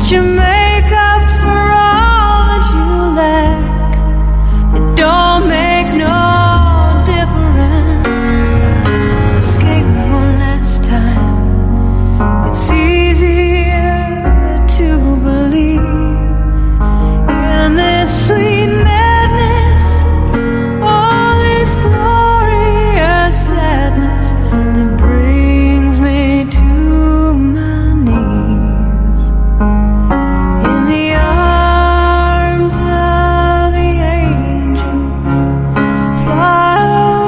that you make up for all that you lack. It don't make no difference. Escape one last time. It's easier to believe in this sweet madness, all this glorious sadness that brings me to my knees. In the arms of the angel, fly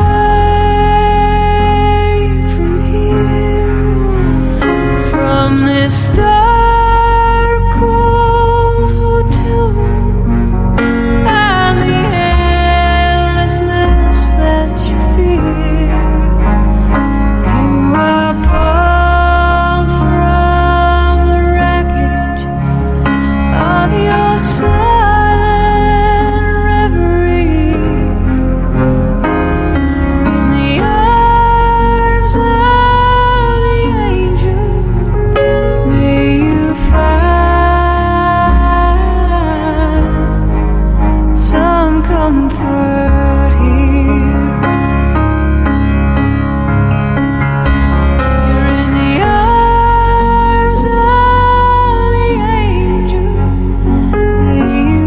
away from here, from this dark cold hotel room and the endlessness that you fear. You are pulled from the wreckage of your silent reverie. You're in the arms of the angel. May you find some comfort here. You're in the arms of the angel. May you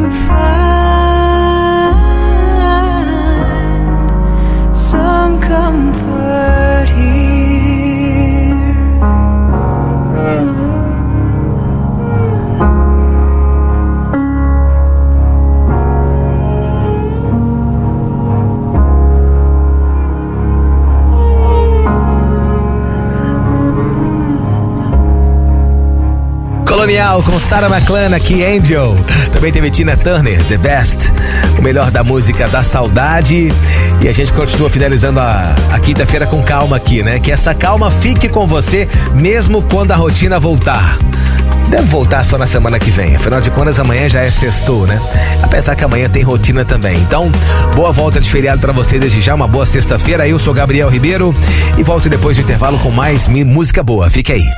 find some comfort here. Colonial com Sarah McLachlan aqui, Angel. Também teve Tina Turner, The Best, o melhor da música da saudade. E a gente continua finalizando a quinta-feira com calma aqui, né? Que essa calma fique com você mesmo quando a rotina voltar. Deve voltar só na semana que vem, afinal de contas amanhã já é sextou, né? Apesar que amanhã tem rotina também. Então, boa volta de feriado pra você desde já, uma boa sexta-feira. Eu sou Gabriel Ribeiro e volto depois do intervalo com mais música boa. Fique aí.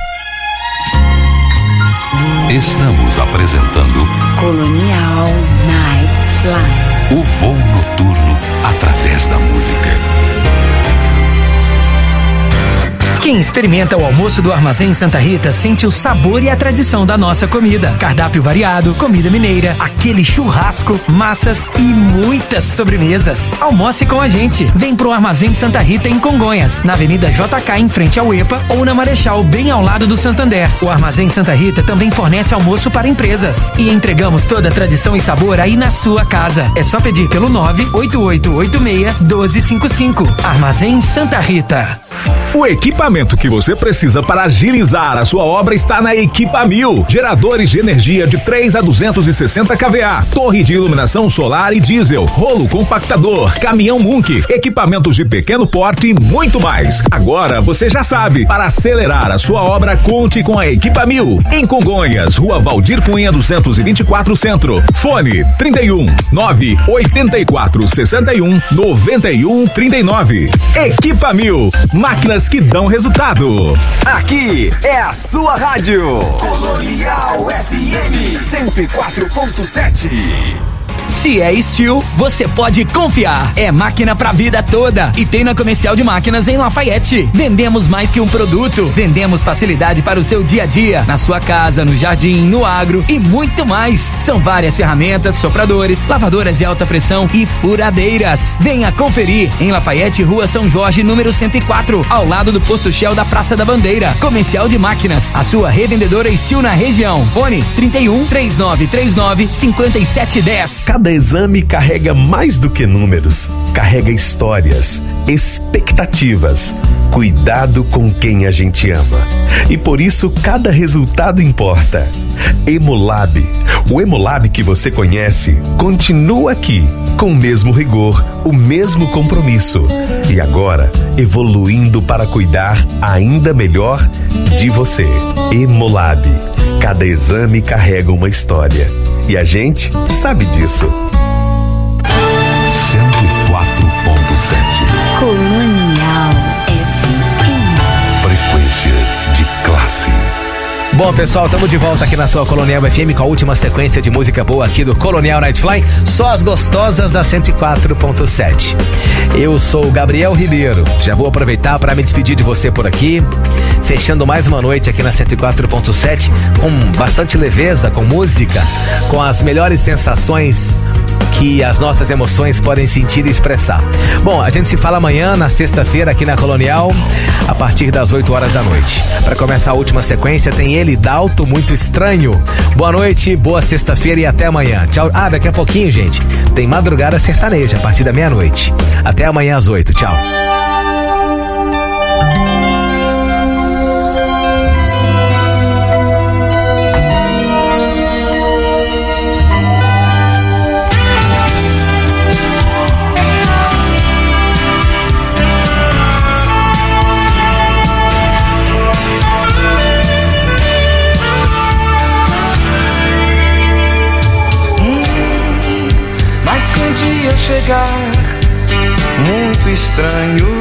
Estamos apresentando Colonial Night Fly. o voo noturno através da música. Quem experimenta o almoço do Armazém Santa Rita sente o sabor e a tradição da nossa comida. Cardápio variado, comida mineira, aquele churrasco, massas e muitas sobremesas. Almoce com a gente. Vem pro Armazém Santa Rita em Congonhas, na Avenida JK em frente ao EPA ou na Marechal, bem ao lado do Santander. O Armazém Santa Rita também fornece almoço para empresas. E entregamos toda a tradição e sabor aí na sua casa. É só pedir pelo 98886-1255. Armazém Santa Rita. O equipamento que você precisa para agilizar a sua obra está na Equipa 1000. Geradores de energia de 3 a 260 kVA, torre de iluminação solar e diesel, rolo compactador, caminhão Munk, equipamentos de pequeno porte e muito mais. Agora você já sabe, para acelerar a sua obra, conte com a Equipa 1000. Em Congonhas, Rua Valdir Cunha 224 Centro. Fone 31 984 61 91 39. Equipa 1000. Máquinas que dão resultado. Aqui é a sua rádio Colonial FM 104.7. Se é Steel, você pode confiar. É máquina pra vida toda. E tem na Comercial de Máquinas em Lafayette. Vendemos mais que um produto. Vendemos facilidade para o seu dia a dia. Na sua casa, no jardim, no agro e muito mais. São várias ferramentas, sopradores, lavadoras de alta pressão e furadeiras. Venha conferir. Em Lafayette, Rua São Jorge, número 104. Ao lado do Posto Shell da Praça da Bandeira. Comercial de Máquinas. A sua revendedora Steel na região. Fone 31 3939 5710. Cada exame carrega mais do que números, carrega histórias, expectativas, cuidado com quem a gente ama. E por isso cada resultado importa. Hemolab, o Hemolab que você conhece, continua aqui, com o mesmo rigor, o mesmo compromisso. E agora, evoluindo para cuidar ainda melhor de você. Hemolab, cada exame carrega uma história. E a gente sabe disso. 104.7 Colonial FM. Frequência de classe. Bom, pessoal, estamos de volta aqui na sua Colonial FM com a última sequência de música boa aqui do Colonial Night Fly, só as gostosas da 104.7. Eu sou o Gabriel Ribeiro, já vou aproveitar para me despedir de você por aqui, fechando mais uma noite aqui na 104.7 com bastante leveza, com música, com as melhores sensações que as nossas emoções podem sentir e expressar. Bom, a gente se fala amanhã, na sexta-feira, aqui na Colonial, a partir das 8 horas da noite. Para começar a última sequência, tem ele, Dalto, Muito Estranho. Boa noite, boa sexta-feira e até amanhã. Tchau. Ah, daqui a pouquinho, gente, tem Madrugada Sertaneja, a partir da meia-noite. Até amanhã às 8. Tchau. Chegar muito estranho,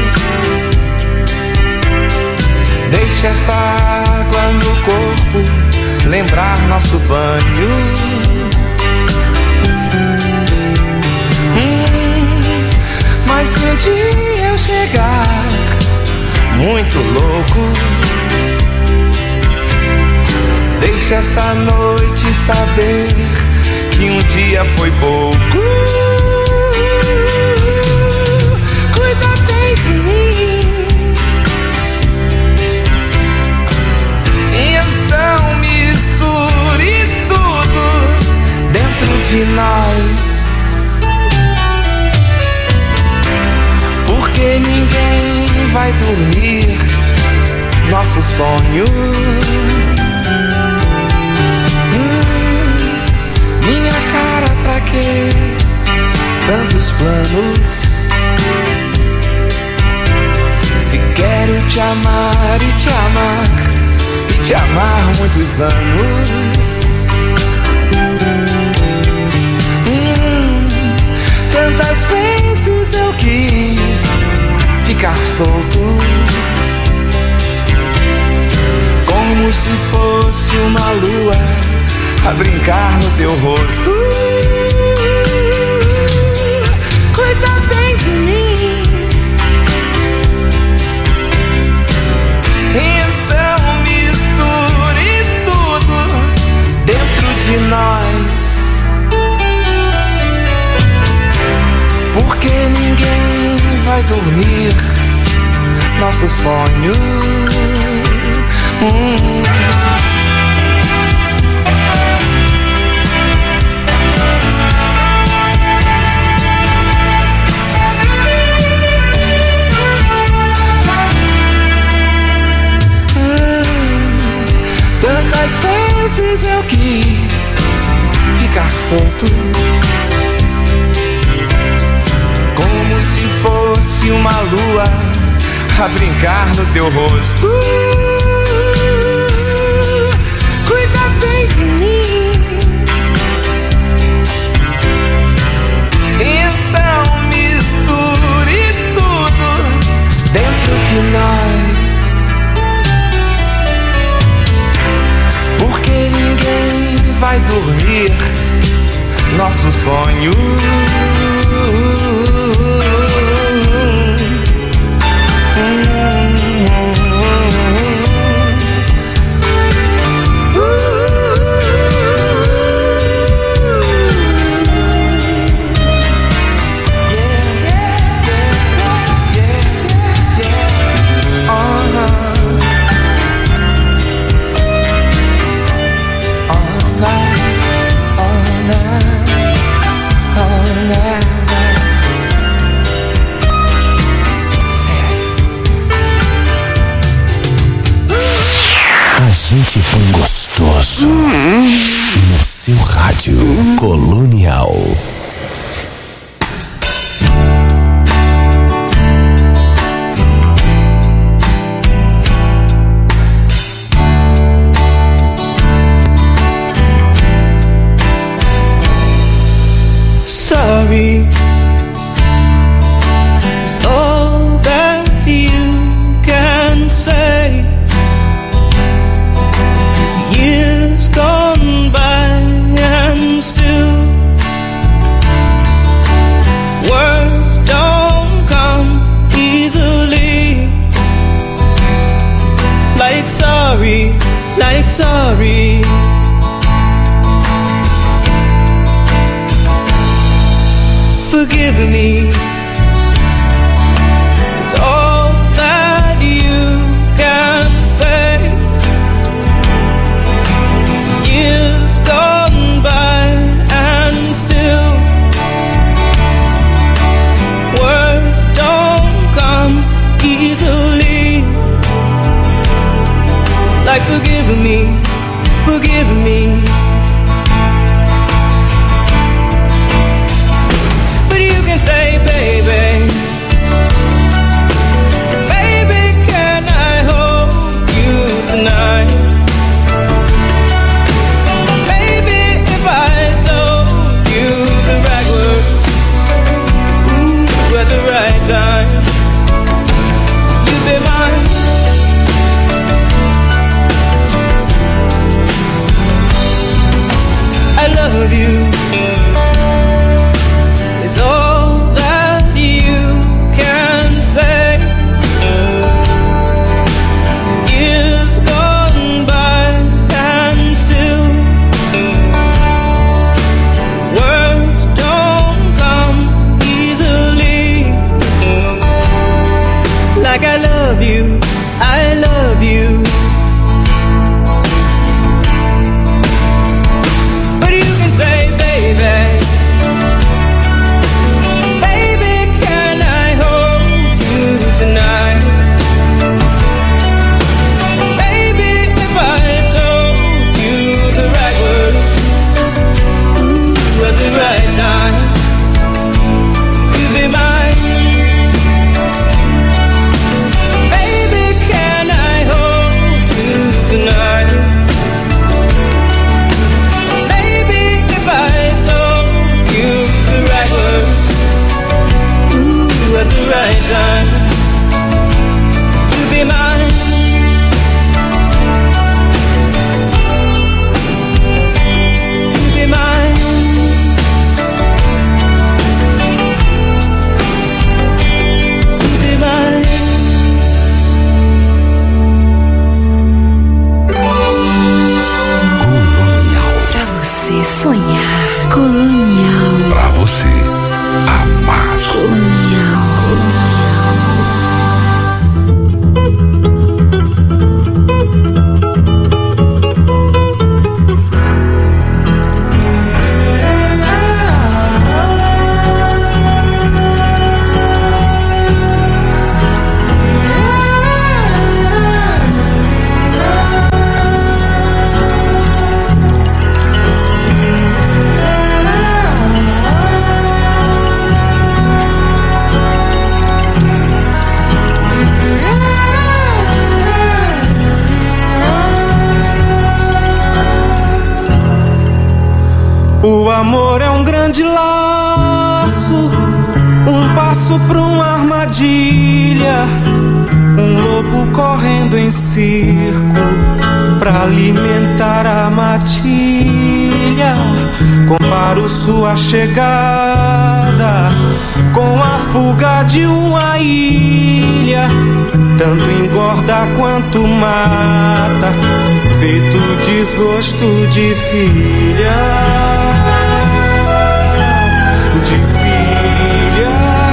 deixa essa água no corpo lembrar nosso banho. Mas se um dia eu chegar muito louco, deixa essa noite saber que um dia foi pouco. De nós, porque ninguém vai dormir nosso sonho. Minha cara, pra quê tantos planos? Se quero te amar e te amar e te amar muitos anos. Tantas vezes eu quis ficar solto, como se fosse uma lua a brincar no teu rosto. Cuida bem de mim, então misture tudo dentro de nós. Porque ninguém vai dormir nosso sonho. Tantas vezes eu quis ficar solto, como se fosse uma lua a brincar no teu rosto. Cuida bem de mim, então misture tudo dentro de nós, porque ninguém vai dormir nosso sonho. A gente põe gostoso no seu rádio Colonial. Sorry is all that you can say. forgiven me is all that you can say. Years gone by and still words don't come easily. Like forgiving me, forgiving me. But you can say, baby, baby, can I hold you tonight? Baby, if I told you the right words, ooh, at the right time, you'd be mine. I love you is all that you can say. Years gone by and still words don't come easily. Like I love you, I love you. But you can say, baby, baby, can I hold you tonight? Baby, if I told you the right words, ooh, at the right time, you'd be mine. Baby, can I hold you tonight? Baby, if I told you the right words, ooh, at the right time, you'd be mine. You'd be mine. You'd be mine. Pra você sonhar. Colonial. Pra você amar. Colonial. O amor é um grande laço, um passo pra uma armadilha, um lobo correndo em circo pra alimentar a matilha. Comparo sua chegada com a fuga de uma ilha, tanto engorda quanto mata, feito desgosto de filha. De filha.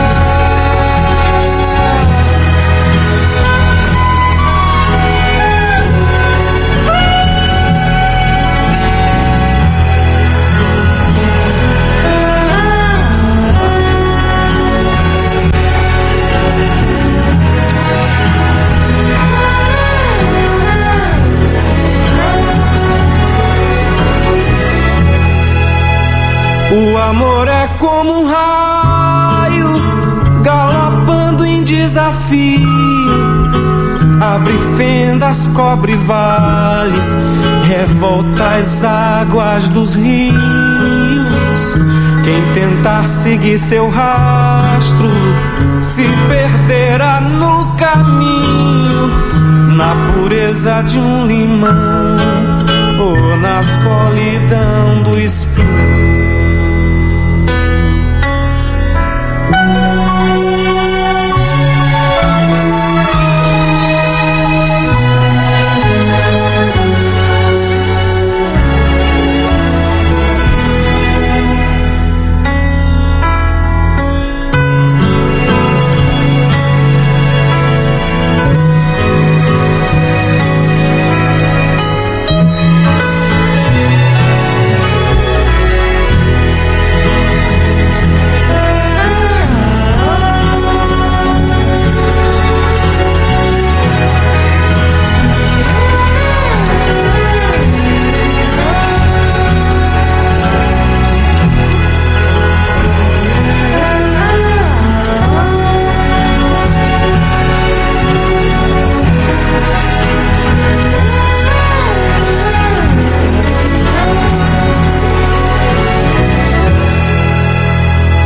O amor é como um raio galopando em desafio, abre fendas, cobre vales, revolta as águas dos rios. Quem tentar seguir seu rastro se perderá no caminho, na pureza de um limão ou na solidão do espinho.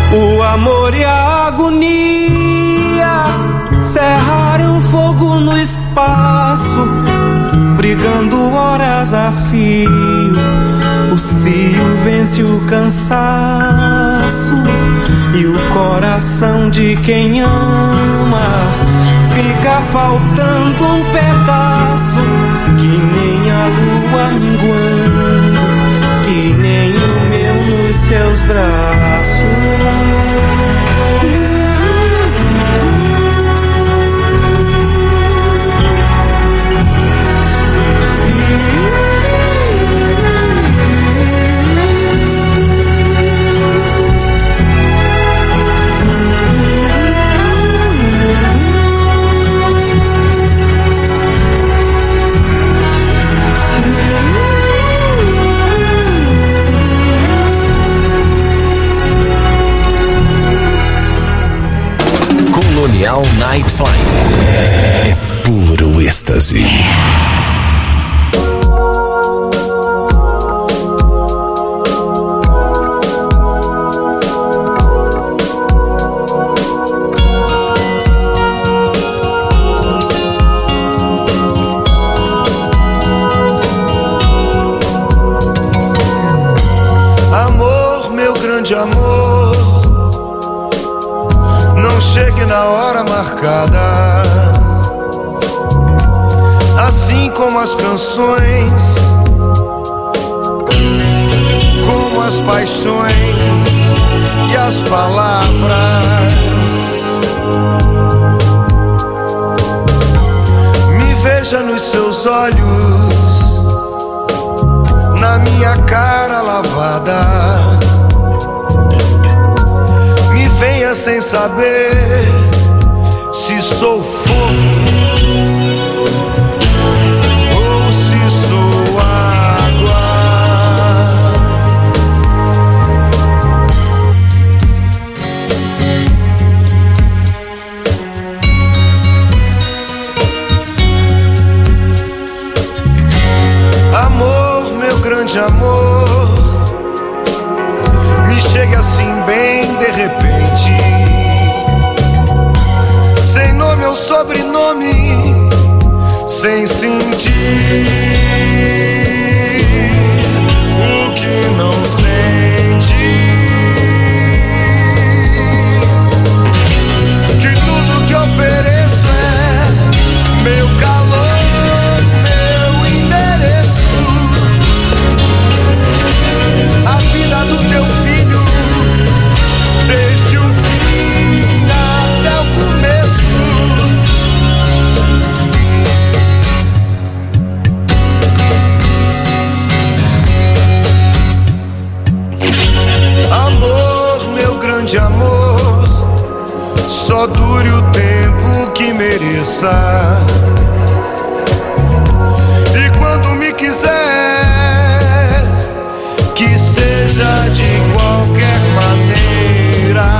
O amor e a agonia cerraram fogo no espaço, brigando horas a fio. O cio vence o cansaço e o coração de quem ama fica faltando um pedaço, que nem a lua minguando, que nem o meu nos seus braços. Colonial Night Flying é puro êxtase. Amor, meu grande amor, não chegue na hora marcada, assim como as canções, como as paixões e as palavras. Me veja nos seus olhos, na minha cara lavada. Me venha sem saber se sou fogo ou se sou água. Amor, meu grande amor, me chegue assim bem de repente, sem nome ou sobrenome, sem sentir o que não sente. Que tudo que ofereço é meu calor, meu endereço, a vida do teu filho, desde o fim até o começo. Amor, meu grande amor, só dure o tempo que mereça. E quando me quiser, que seja de qualquer maneira.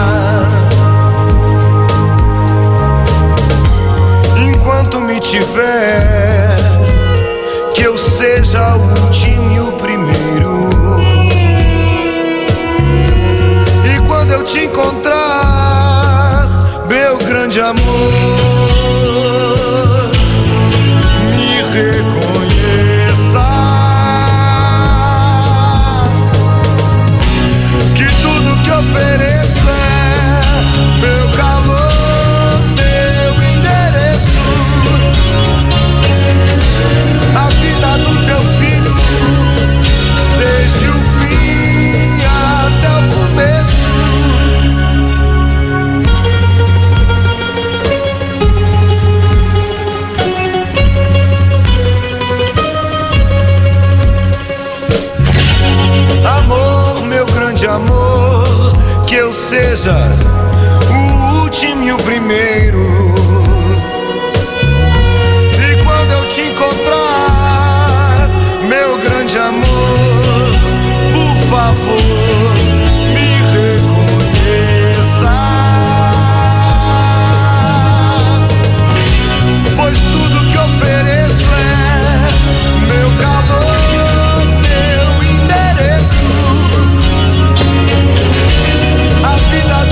Enquanto me tiver, que eu seja o último e o primeiro. E quando eu te encontrar, meu grande amor, me reconheça. Que tudo que ofereço é meu calor, meu endereço, a vida do teu filho, desde o fim até o começo. Amor, meu grande amor, que eu seja o último e o primeiro. E quando eu te encontrar, meu grande amor, por favor, me reconheça. Pois tudo que ofereço é meu calor, meu endereço, a vida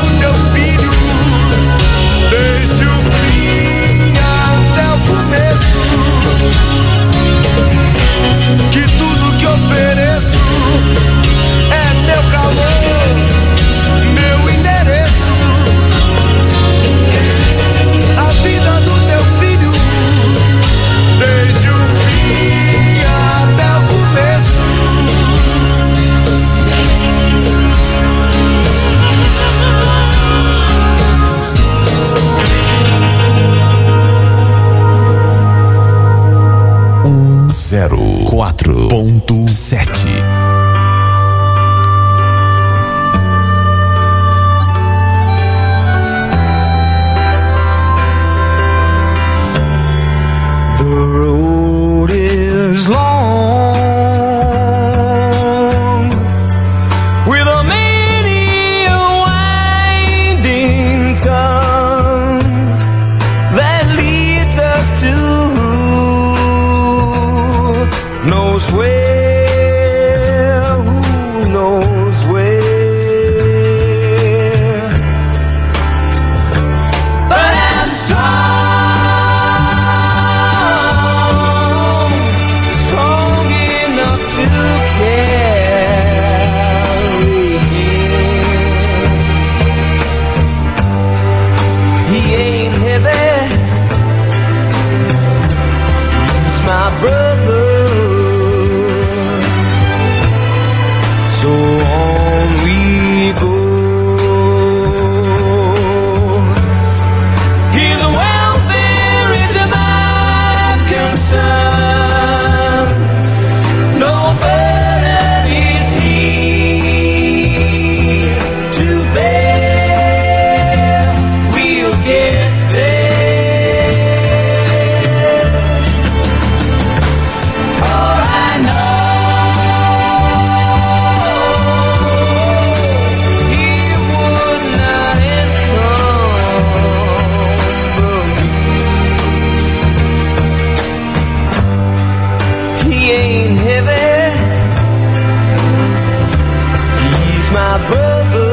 The road is long with a many winding tongue that leads us to who knows where, who knows where. But I'm strong enough to carry him. He ain't heavy, he's my brother. So on we go. His welfare is my concern. No burden is he to bear. We'll get there. All I know, he would not encumber me. He ain't heavy, he's my brother.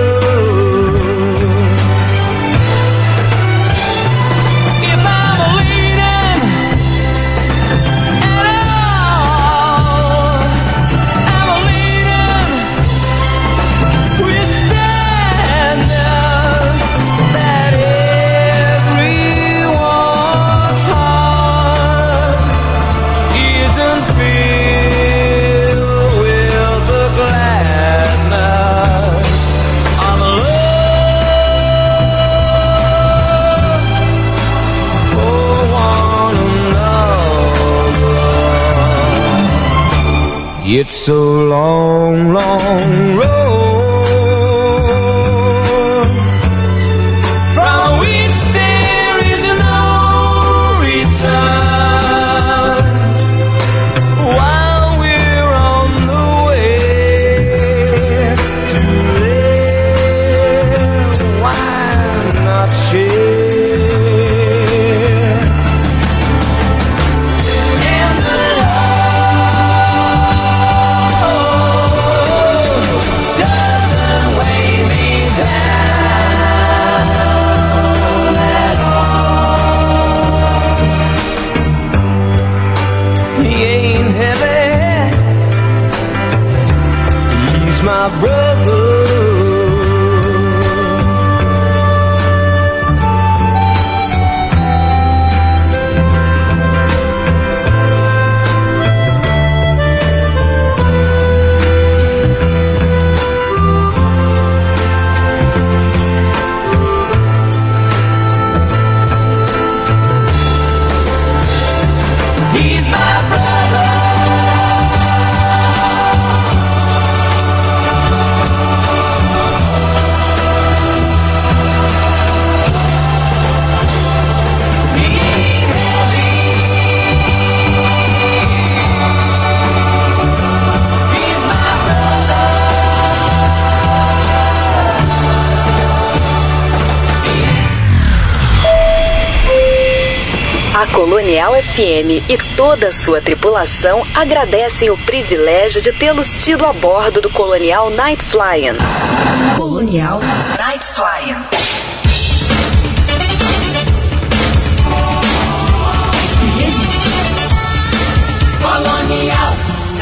If I'm leaning at all, I'm leaning with sadness that everyone's heart isn't filled with the gladness of love for one another. It's a long, long road from which there is no return. While we're on the way to there, why not share? And the Lord doesn't weigh me down at all. He ain't heavy, he's my brother. He's my brother. He ain't heavy, he's my brother. A Colonial FM e toda a sua tripulação agradecem o privilégio de tê-los tido a bordo do Colonial Night Flying. Colonial Night Flying. Colonial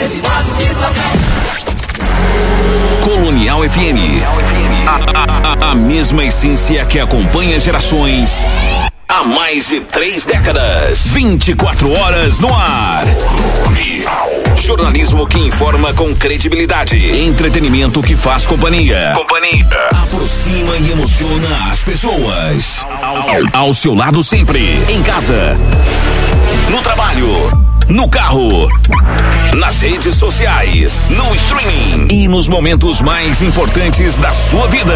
104,7. Colonial FM. A mesma essência que acompanha gerações há mais de 3 décadas. 24 horas no ar. Jornalismo que informa com credibilidade. Entretenimento que faz companhia. Aproxima e emociona as pessoas. Ao seu lado sempre. Em casa, no trabalho, no carro, nas redes sociais, no streaming e nos momentos mais importantes da sua vida.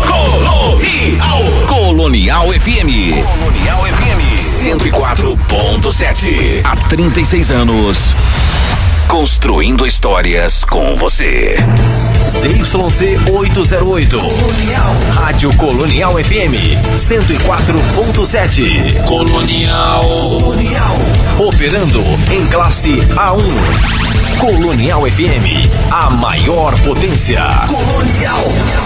Colonial FM. Colonial FM 104.7. Há 36 anos. Construindo histórias com você. ZYC 808. Rádio Colonial FM 104.7. Colonial. Operando em classe A1. Colonial FM, a maior potência. Colonial.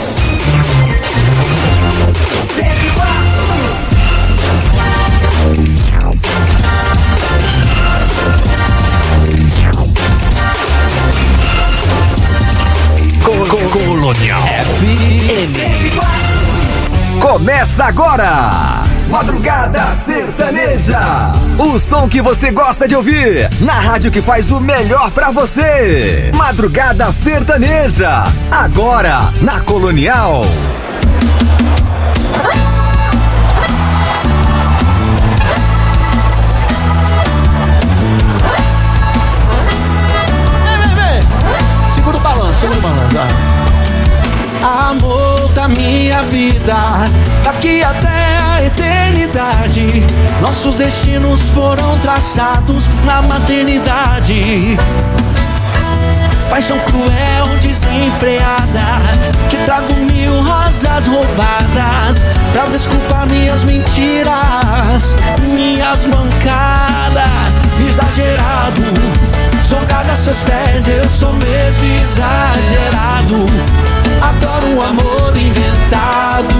Colonial FM. Começa agora! Madrugada Sertaneja. O som que você gosta de ouvir na rádio que faz o melhor pra você. Madrugada Sertaneja. Agora na Colonial. Segura o balanço, Amor da minha vida, daqui até a eternidade, nossos destinos foram traçados na maternidade. Paixão cruel, desenfreada, te trago 1000 rosas roubadas pra desculpar minhas mentiras, minhas mancadas. Exagerado, jogado a seus pés, eu sou mesmo exagerado. Adoro um amor inventado.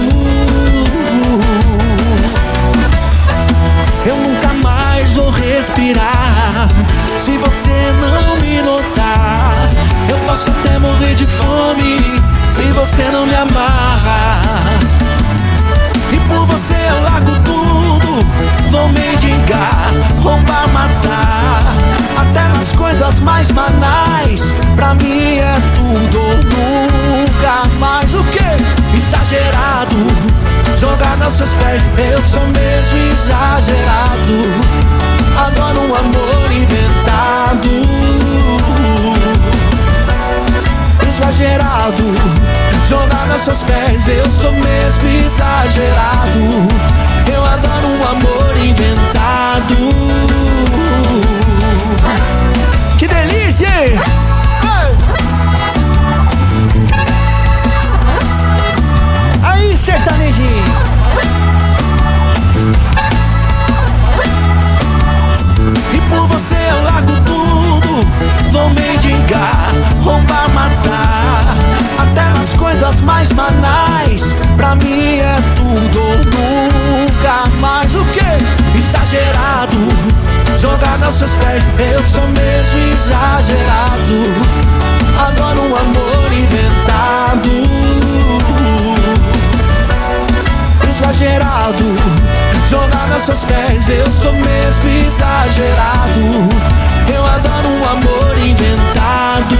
Eu nunca mais vou respirar se você não me notar. Eu posso até morrer de fome se você não me amarrar. E por você eu largo tudo, vou mendigar, roubar, matar, até nas coisas mais banais. Pra mim é tudo ou nunca mais. O quê? Exagerado, jogado aos seus pés, eu sou mesmo exagerado. Adoro um amor inventado. Exagerado, jogado aos seus pés, eu sou mesmo exagerado. Eu adoro um amor inventado. Que delícia, hein? Aí, sertanejinho. E por você eu largo tudo, vou mendigar, roubar, matar, até nas coisas mais banais. Pra mim é tudo ou nunca mais. O quê? Exagerado, jogado aos seus pés, eu sou mesmo exagerado. Adoro um amor inventado. Exagerado, jogado aos seus pés, eu sou mesmo exagerado. Eu adoro um amor inventado.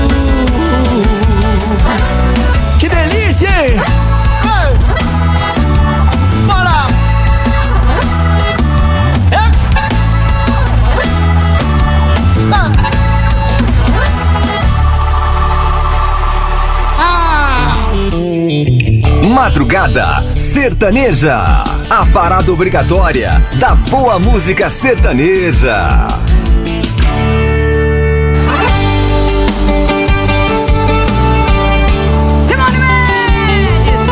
Que delícia, hein? Hey! Bora! Madrugada Sertaneja, a parada obrigatória da boa música sertaneja. Simone Mendes.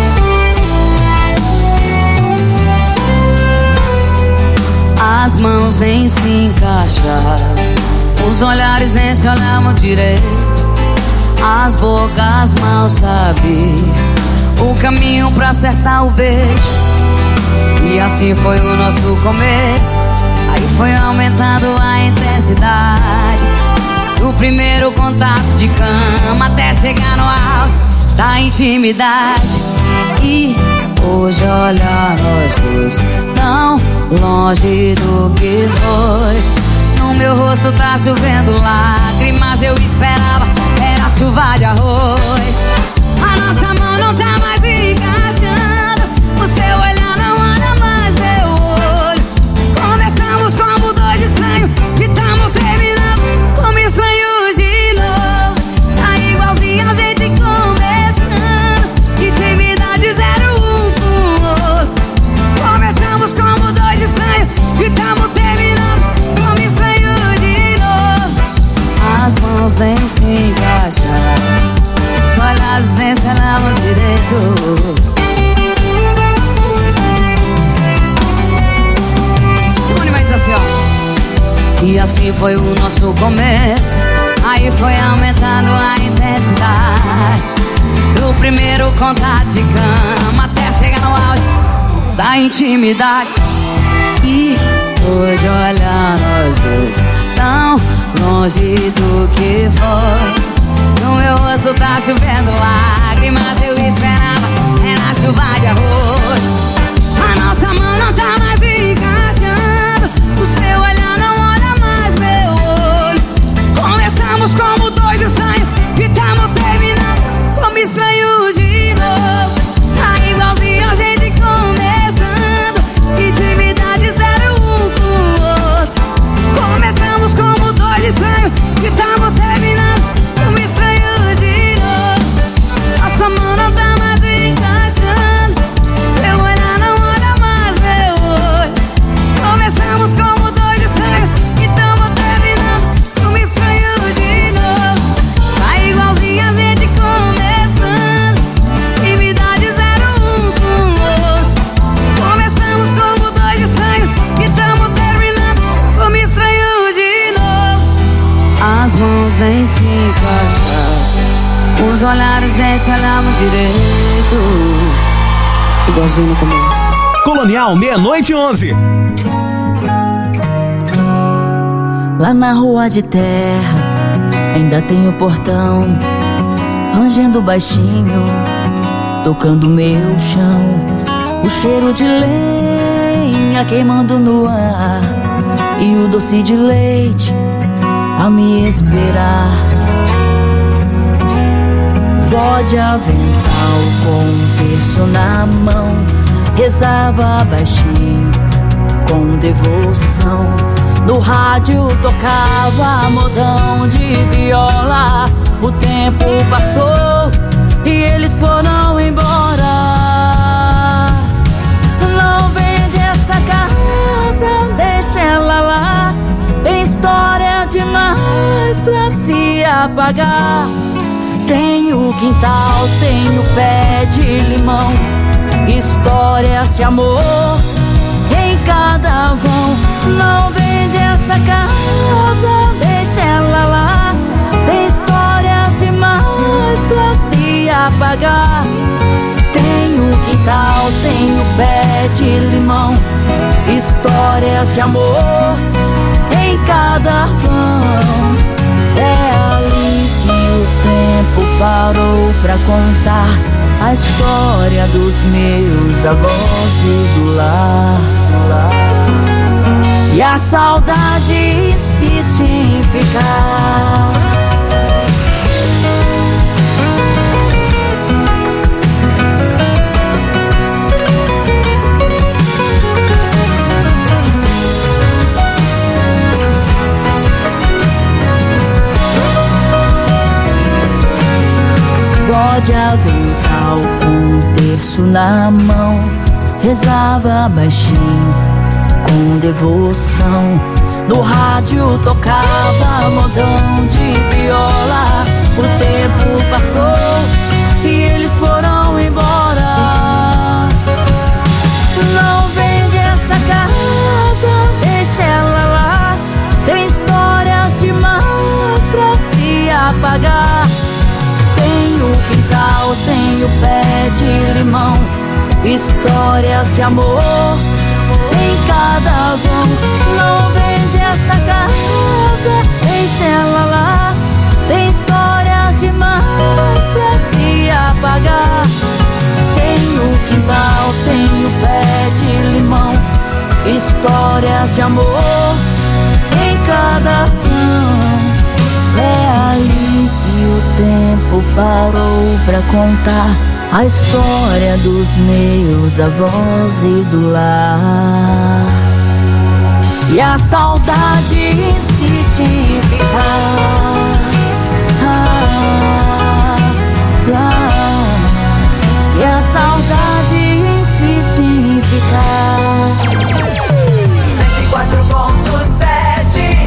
As mãos nem se encaixavam, os olhares nem se olhavam direito, as bocas mal sabiam o caminho pra acertar o beijo. E assim foi o nosso começo. Aí foi aumentando a intensidade do primeiro contato de cama até chegar no auge da intimidade. E hoje olha nós dois tão longe do que foi. No meu rosto tá chovendo lágrimas, eu esperava era chuva de arroz. A nossa mão não tá mais encaixando, o seu olhar não olha mais meu olho. Começamos como dois estranhos que tamo E assim foi o nosso começo. Aí foi aumentando a intensidade do primeiro contato de cama até chegar no auge da intimidade. E hoje olhar nós dois tão longe do que foi. No meu rosto tá chovendo lágrimas, eu esperava era chuva de arroz. A nossa mão não tá mais encaixando, o seu olhar não olha mais meu olho. Começamos como dois estranhos e tamo terminando como estranhos de novo. Tá igualzinho a gente começando, intimidade zero um com o outro. Começamos como dois estranhos e tamo terminando como estranhos de novo. Nossa mão não tá mais encaixando, seu olhar não olha mais meu olho. Começamos como dois estranhos e tamo terminando como estranhos de novo. Tá igualzinho a gente começando, intimidade zero um com o outro. Começamos como dois estranhos e tamo terminando como estranhos de novo. As mãos nem se encaixavam, os olhares nem se olhavam direito, igualzinho no começo. Colonial, 00:11. Lá na rua de terra ainda tem o portão rangendo baixinho, tocando meu chão. O cheiro de lenha queimando no ar e o doce de leite a me esperar. Vó de avental com um terço na mão, rezava baixinho com devoção. No rádio tocava modão de viola. O tempo passou e eles foram embora. Não vende essa casa, deixa ela lá. Tem história demais pra se apagar. Tem o quintal, tem o pé de limão, histórias de amor em cada vão. Não vende essa casa, deixa ela lá. Tem histórias demais pra se apagar. Tem o quintal, tem o pé de limão, histórias de amor em cada vão. É ali que o tempo parou pra contar a história dos meus avós e do lar. E a saudade insiste em ficar. Vó de avental com um terço na mão, rezava baixinho com devoção. No rádio tocava modão de viola. O tempo passou e eles foram embora. Não vende essa casa, deixa ela lá. Tem histórias demais pra se apagar. Tem o quintal, tem o pé de limão, histórias de amor em cada vão. Não vende essa casa, deixa ela lá. Tem histórias demais pra se apagar. Tem o quintal, tem o pé de limão, histórias de amor em cada vão. É ali que o tempo parou pra contar a história dos meus avós e do lar. E a saudade insiste em ficar. E a saudade insiste em ficar. 104.7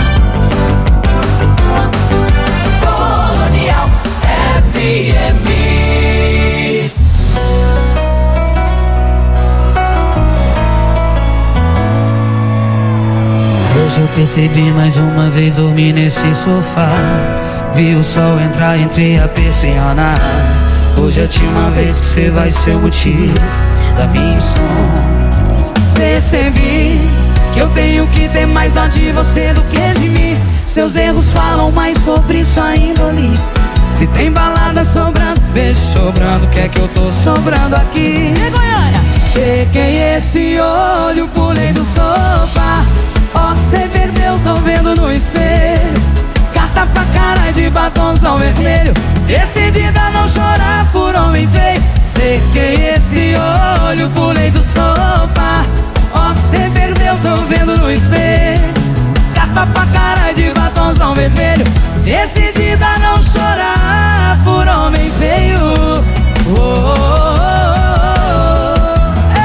Colonial FM. Hoje eu Percebi mais uma vez dormir nesse sofá. Vi o sol entrar entre a persiana. Hoje é a última vez que cê vai ser o motivo da minha insônia. Percebi que eu tenho que ter mais dó de você do que de mim. Seus erros falam mais sobre sua índole. Se tem balada sobrando, beijo sobrando, quer que eu tô sobrando aqui? E Goiânia? Sequei esse olho, pulei do sofá. Ó que cê perdeu, tô vendo no espelho. Carta pra cara de batonzão vermelho. Decidida a não chorar por homem feio. Sequei esse olho, pulei do sofá. Ó que cê perdeu, tô vendo no espelho. Carta pra cara de batonzão vermelho. Decidida a não chorar por homem feio. Oh, oh, oh, oh.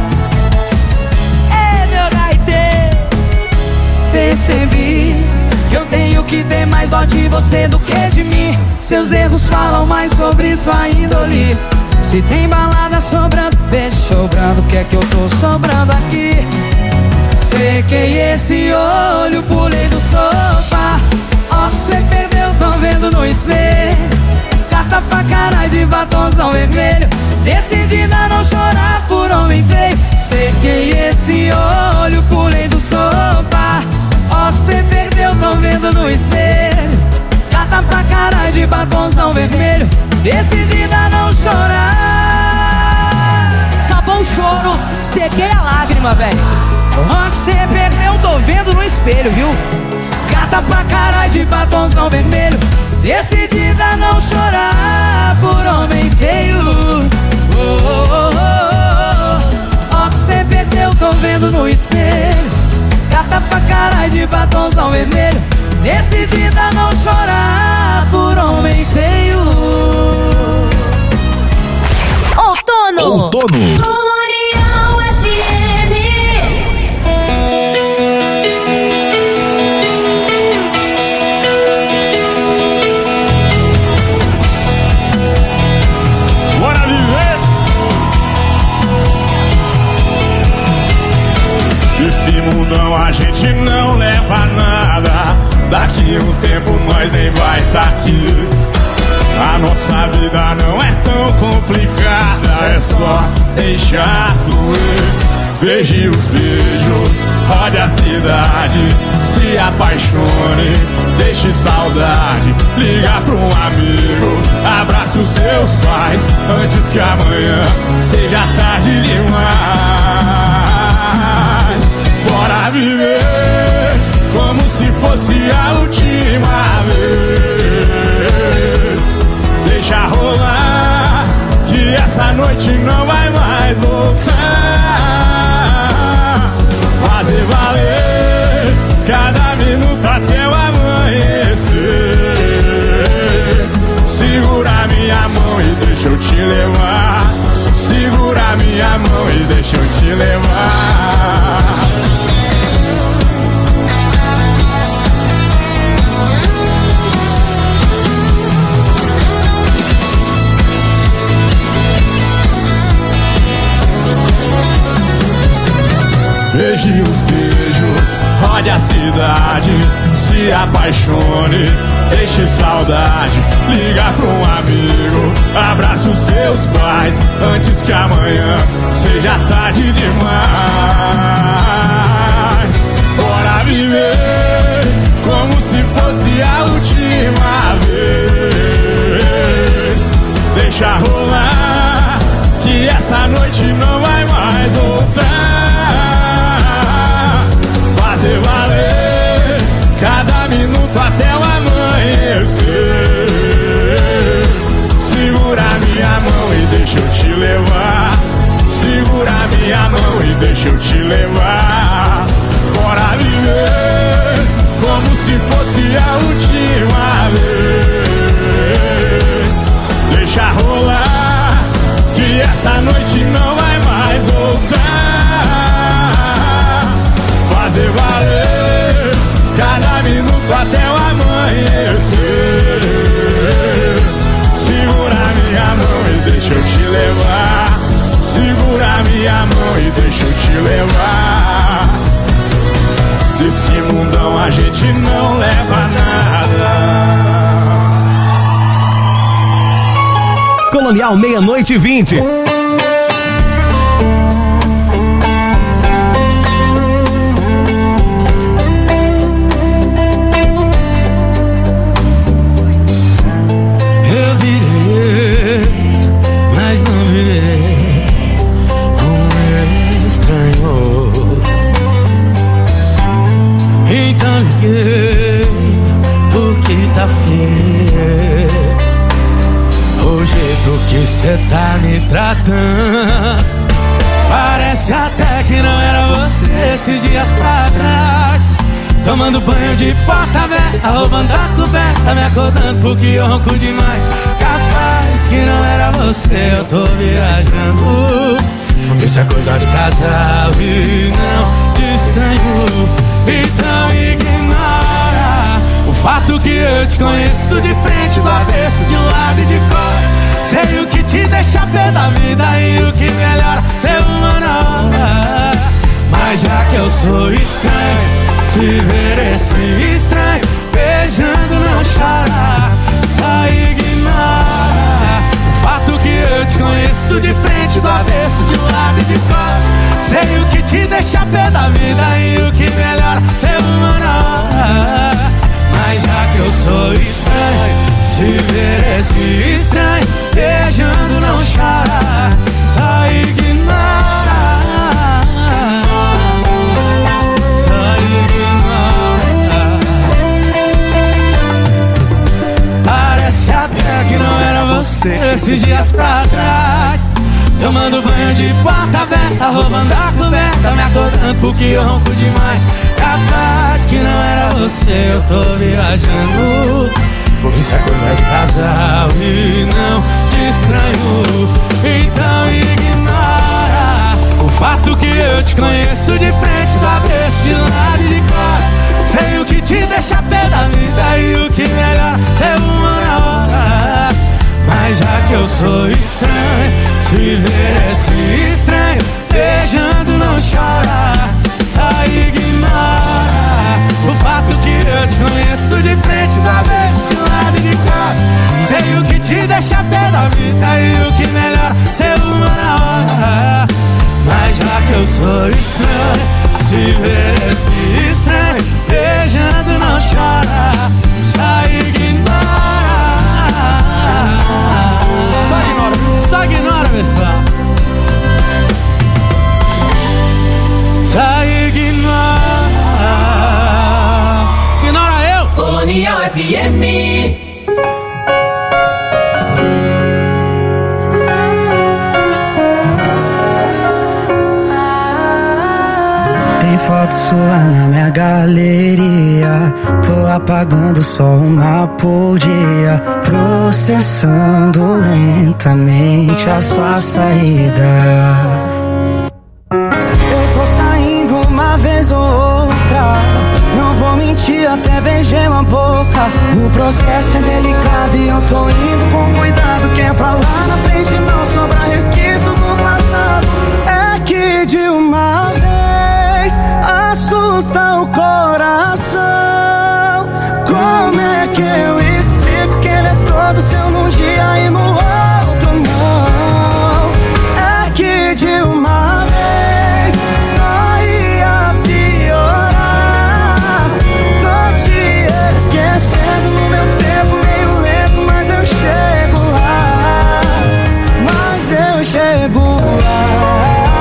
Ei, meu gaiteiro. Percebi que eu tenho que ter mais dó de você do que de mim. Seus erros falam mais sobre sua índole. Se tem balada sobrando, beijo sobrando, quer que eu tô sobrando aqui? Sequei esse olho, pulei do sofá. Ó que cê perdeu, tô vendo no espelho. Carta pra cara de batonzão vermelho. Decidida a não chorar por homem feio. Sequei esse olho, pulei do sofá. Ó que cê perdeu, tô vendo no espelho. Carta pra cara de batonzão vermelho. Decidida a não chorar. Acabou o choro, sequei a lágrima, velho. Ó que cê perdeu, tô vendo no espelho, viu? Carta pra cara de batonzão vermelho. Decidida a não chorar por homem feio. Oh, oh, oh, oh. Ó que cê perdeu, tô vendo no espelho. Carta pra cara de batonzão vermelho. Decidida a não chorar por homem feio. Outono. Colonial FM. Bora viver! Esse mundão a gente não leva nada. Daqui um tempo nós nem vai tá aqui. A nossa vida não é tão complicada, é só deixar fluir. Veja os beijos, rode a cidade, se apaixone, deixe saudade. Liga pra um amigo, abraça os seus pais, antes que amanhã seja tarde demais. Bora viver como se fosse a última vez. Deixa rolar, que essa noite não vai mais voltar. Fazer valer cada minuto até o amanhecer. Segura minha mão e deixa eu te levar. Segura minha mão e deixa eu te levar. Beije os beijos, rode a cidade, se apaixone, deixe saudade. Liga pra um amigo, abraça os seus pais, antes que amanhã seja tarde demais. Bora viver como se fosse a última vez. Deixa rolar, que essa noite não vai mais voltar. Fazer valer cada minuto até o amanhecer. Segura minha mão e deixa eu te levar. Segura minha mão e deixa eu te levar. Bora viver como se fosse a última vez. Deixa rolar, que essa noite não vai mais voltar. Fazer valer cada minuto até o amanhecer. Segura minha mão e deixa eu te levar. Segura minha mão e deixa eu te levar. Desse mundão a gente não leva nada. Colonial, 00:20. Eu virei, mas não virei um estranho. Então liguei porque tá feio o jeito que cê tá me tratando. Parece até que não era você esses dias pra trás. Tomando banho de porta aberta, roubando a coberta, me acordando porque eu ronco demais. Capaz que não era você, eu tô viajando. Isso é coisa de casal e não de estranho. Então ignora o fato que eu te conheço de frente, do avesso, de lado e de costas. Sei o que te deixa pé da vida e o que melhora ser uma hora. Mas já que eu sou estranho, se ver esse estranho beijando não chora. Só ignora o fato que eu te conheço de frente, do avesso, de lado e de costas. Sei o que te deixa pé da vida e o que melhora ser humana. Mas já que eu sou estranho, se ver esse estranho beijando não chora. Só ignora, só ignora. Parece até que não era você esses dias pra trás. Tomando banho de porta aberta, roubando a coberta, me acordando porque eu ronco demais. Capaz que não era você, eu tô viajando. Isso é coisa de casal e não de estranho. Então ignora o fato que eu te conheço de frente, do avesso, de lado e de costas. Sei o que te deixa pé da vida e o que melhora ser uma hora. Mas já que eu sou estranho, se ver esse estranho beijando não chora. Só ignora o fato que eu te conheço de frente, da vez, de lado e de costas. Sei o que te deixa pé da vida e o que melhora ser uma hora. Mas já que eu sou estranho, se ver esse estranho beijando não chora. Só ignora. Só ignora, pessoal. Só ignora. Ignora eu. Colonial FM. Tem foto sua na minha galeria. Tô apagando só uma por dia, processando lentamente a sua saída. Eu tô saindo uma vez ou outra, não vou mentir, até beijei uma boca. O processo é delicado e eu tô indo com cuidado, que é pra lá na frente não sobrar resquícios do passado. É que de uma vez assusta o coração. Como é que eu explico que ele é todo seu num dia e no outro não? É que de uma vez só ia piorar. Tô te esquecendo no meu tempo meio lento, mas eu chego lá. Mas eu chego lá.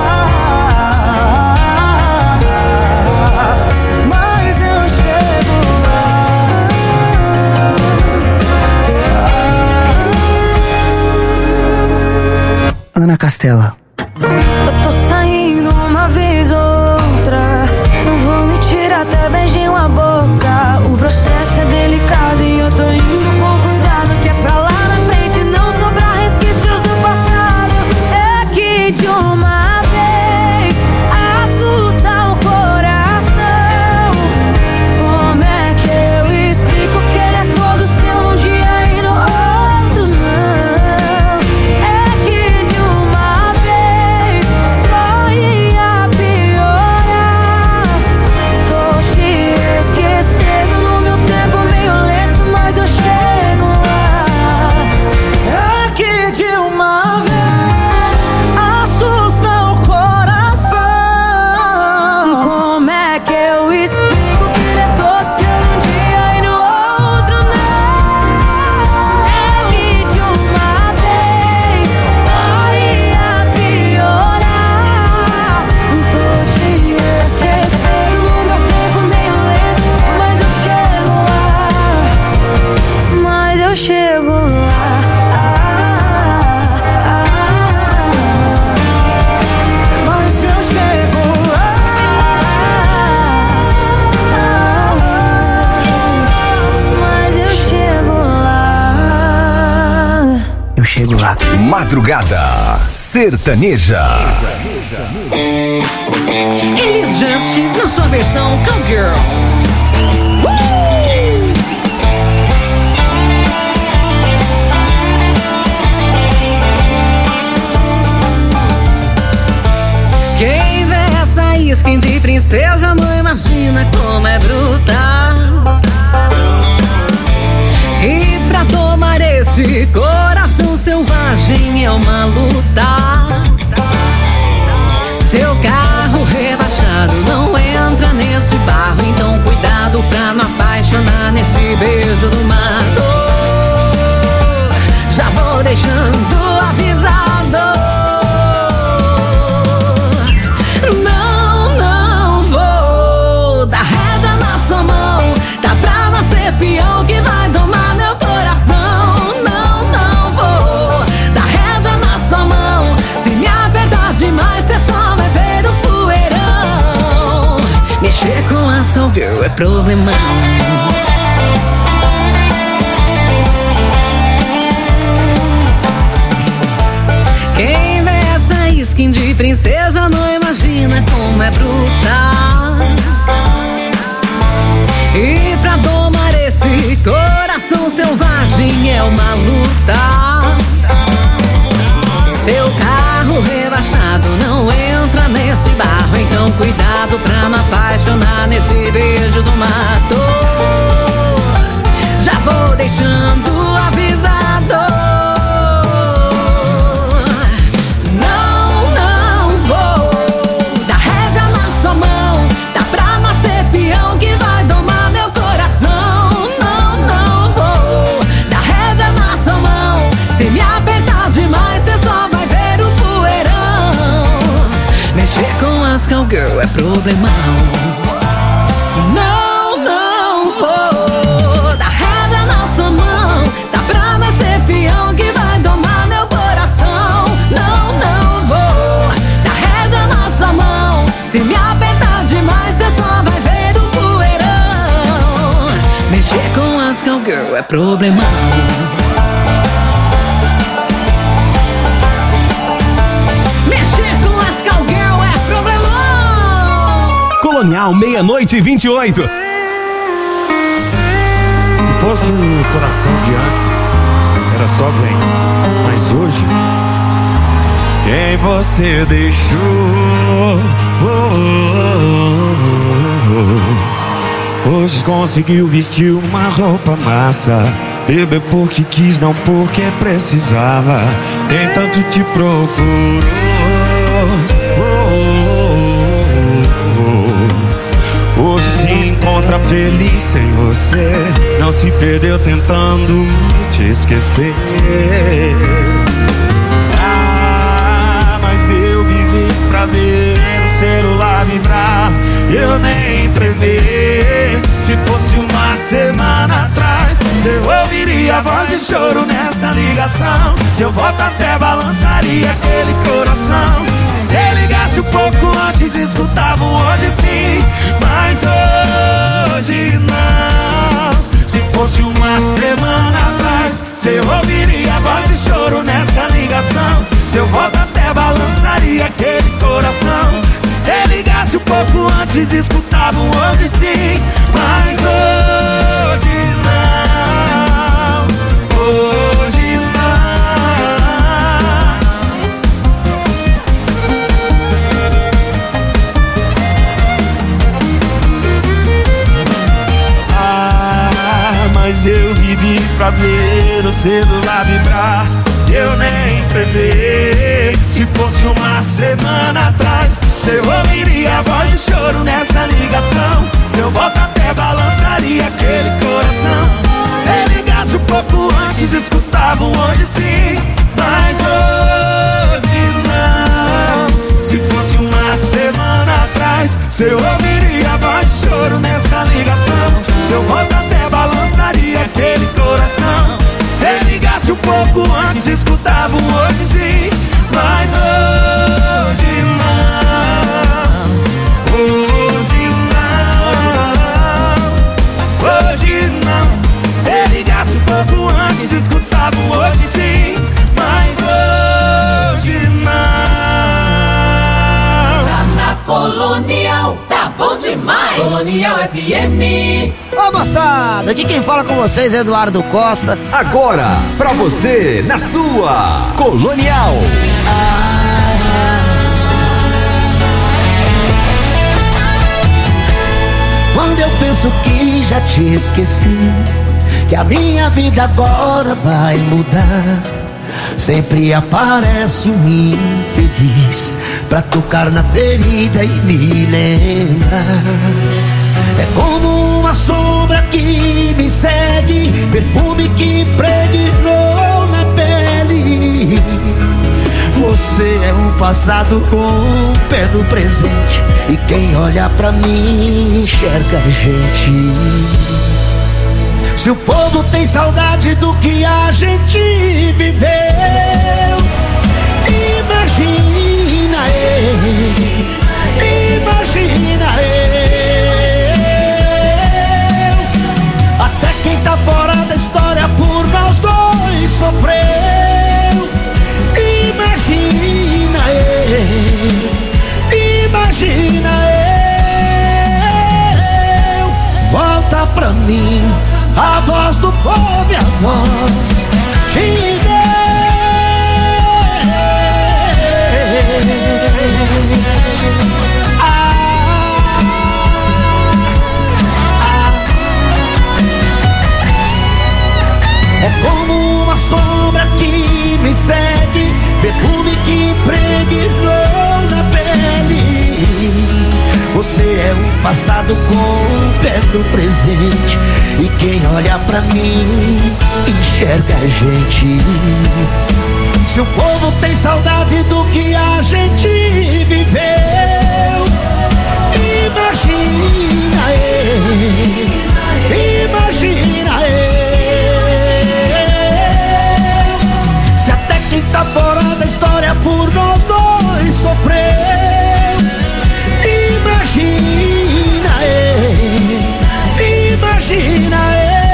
Ana Castela. Eu tô saindo uma vez ou outra, não vou mentir, até beijei uma boca. O processo é delicado e eu tô indo com cuidado, que é pra lá na frente não sobrar resquícios do passado. É que de uma vez assusta o coração. Como é que eu explico que ele é todo seu num dia e no outro não? É que de uma vez só Madrugada Sertaneja. Elis Just na sua versão Cowgirl. Quem vê essa skin de princesa não imagina como é brutal. E pra tomar esse coração selvagem é uma luta. Seu carro rebaixado não entra nesse barro, então cuidado pra não apaixonar nesse beijo do mato. Já vou deixando avisado. Não vou dar rédea na sua mão. Tá pra nascer peão que vai domar meu coração. Não vou dar rédea na sua mão. Se me apertar demais, cê só vai ver o poeirão. Mexer com as cowgirl é problemão. Quem vê essa skin de princesa não imagina como é brutal. E pra domar esse coração selvagem é uma luta. Seu carro rebaixado não entra nesse barro, então cuidado pra não apaixonar nesse beijo do mato. Já vou deixando avisado. Não vou dar rédea na sua mão. Tá pra nascer peão que vai domar meu coração. Não vou dar rédea na sua mão. Se me apertar demais, cê só vai ver o poeirão. Mexer com as cowgirl é problemão. Não vou dar rédea na sua mão. Tá pra nascer peão que vai domar meu coração. Não vou dar rédea na sua mão. Se me apertar demais, cê só vai ver o poeirão. Mexer com as cowgirl é problemão. Colonial, 00:28. Se fosse o coração de antes, era só vem. Mas hoje, quem você deixou? Hoje conseguiu vestir uma roupa massa. Beber porque quis, não porque precisava. Nem tanto te procurou. Hoje se encontra feliz sem você. Não se perdeu tentando te esquecer. Mas eu vivi pra ver o celular vibrar. Eu nem tremei. Se fosse uma semana atrás, eu ouviria a voz de choro nessa ligação. Seu voto até balançaria aquele coração. Se ligasse um pouco antes, escutava hoje sim. Mas hoje não. Se fosse uma semana atrás, você ouviria a voz de choro nessa ligação. Seu voto até balançaria aquele coração. Se você ligasse um pouco antes, escutava hoje sim. Mas hoje não. Hoje não. Mas eu vivi pra ver o celular vibrar. Eu nem entendi. Se fosse uma semana atrás, você ouviria a voz de choro nessa ligação. Seu voto até balançaria aquele coração. Se você ligasse um pouco antes, escutava hoje sim. Mas hoje não. Se fosse uma semana atrás, você ouviria a voz de choro nessa ligação. Seu voto até balançaria aquele coração. Se ligasse um pouco antes, escutava hoje sim. Mas hoje não. Hoje não. Hoje não. Se você ligasse um pouco antes, escutava hoje sim. Mas hoje Colonial FM. Ô moçada, aqui quem fala com vocês é Eduardo Costa. Agora, pra você, na sua Colonial. Quando eu penso que já te esqueci, que a minha vida agora vai mudar, sempre aparece um infeliz pra tocar na ferida e me lembrar. É como uma sombra que me segue, perfume que impregnou na pele. Você é um passado com um pé no presente, e quem olha pra mim enxerga a gente. Se o povo tem saudade do que a gente viveu, imagina eu, imagina eu. Até quem tá fora da história por nós dois sofreu. Imagina eu, imagina eu. Volta pra mim a voz do povo e a voz de Deus. É como uma sombra que me segue, perfume que impregnou na pele. Você é um passado com um pé no presente, e quem olha pra mim enxerga a gente. Se o povo tem saudade do que a gente viveu, imagina eu, imagina eu. Se até quem tá fora da história por nós dois sofreu, imagina eu, imagina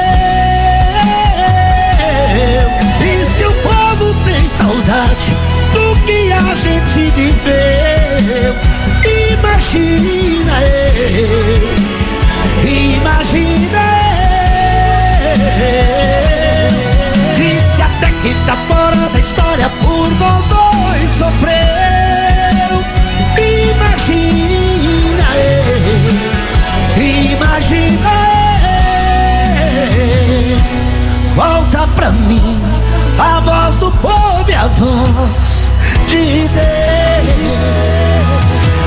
eu. E se o povo tem saudade do que a gente viveu, imagina eu, imagina eu. E se até quem tá fora da história por nós dois sofreu, imagina eu, imagina eu. Volta pra mim a voz do povo e a voz de Deus.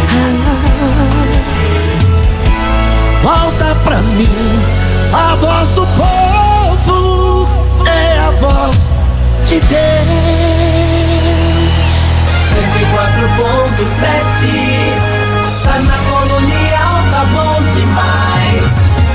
Volta pra mim a voz do povo, é a voz de Deus. 104.7, tá na Colonial, tá bom demais.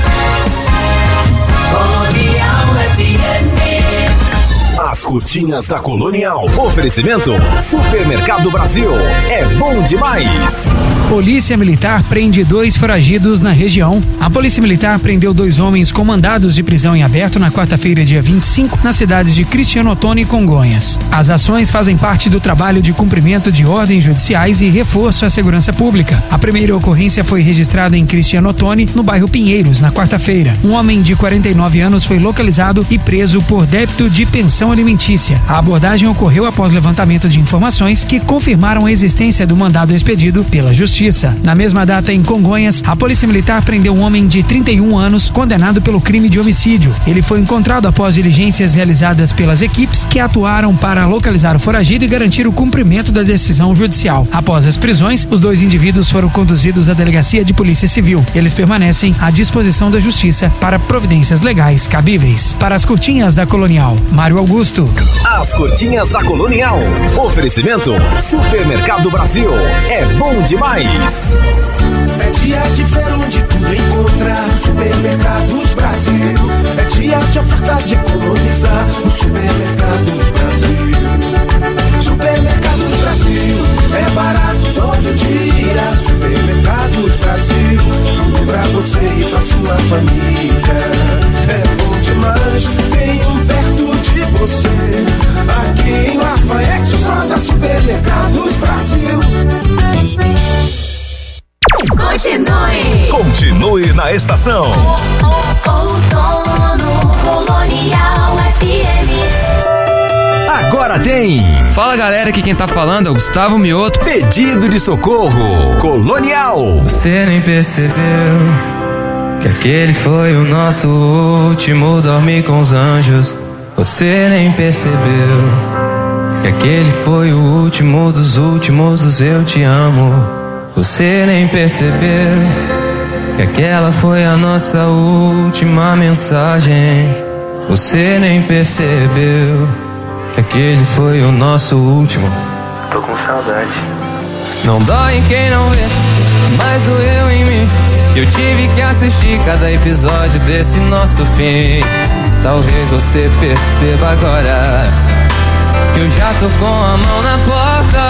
Colonial FM. As curtinhas da Colonial. Oferecimento Supermercado Brasil. É bom demais. Polícia Militar prende 2 foragidos na região. A Polícia Militar prendeu 2 homens com mandados de prisão em aberto na quarta-feira, dia 25, nas cidades de Cristiano Ottoni e Congonhas. As ações fazem parte do trabalho de cumprimento de ordens judiciais e reforço à segurança pública. A primeira ocorrência foi registrada em Cristiano Ottoni, no bairro Pinheiros, na quarta-feira. Um homem de 49 anos foi localizado e preso por débito de pensão alimentícia. A abordagem ocorreu após levantamento de informações que confirmaram a existência do mandado expedido pela Justiça. Na mesma data, em Congonhas, a Polícia Militar prendeu um homem de 31 anos condenado pelo crime de homicídio. Ele foi encontrado após diligências realizadas pelas equipes que atuaram para localizar o foragido e garantir o cumprimento da decisão judicial. Após as prisões, os 2 indivíduos foram conduzidos à Delegacia de Polícia Civil. Eles permanecem à disposição da Justiça para providências legais cabíveis. Para as curtinhas da Colonial, Mário Augusto. As curtinhas da Colonial. Oferecimento Supermercado Brasil. É bom demais. É dia de feira onde tudo encontrar. Supermercados Brasil. É dia de ofertas de economizar. No Supermercados Brasil. Supermercados Brasil. É barato todo dia. Supermercados Brasil. Tudo pra você e pra sua família. É bom demais. Tenho perto de você. Aqui em Lafayette, só da Supermercados Brasil. Continue na da estação. Outono Colonial FM. Agora tem. Fala galera, aqui quem tá falando é o Gustavo Mioto. Pedido de socorro Colonial. Você nem percebeu que aquele foi o nosso último dormir com os anjos. Você nem percebeu que aquele foi o último dos eu te amo. Você nem percebeu que aquela foi a nossa última mensagem. Você nem percebeu que aquele foi o nosso último. Tô com saudade. Não dói em quem não vê, mas doeu em mim. Eu tive que assistir cada episódio desse nosso fim. Talvez você perceba agora que eu já tô com a mão na porta.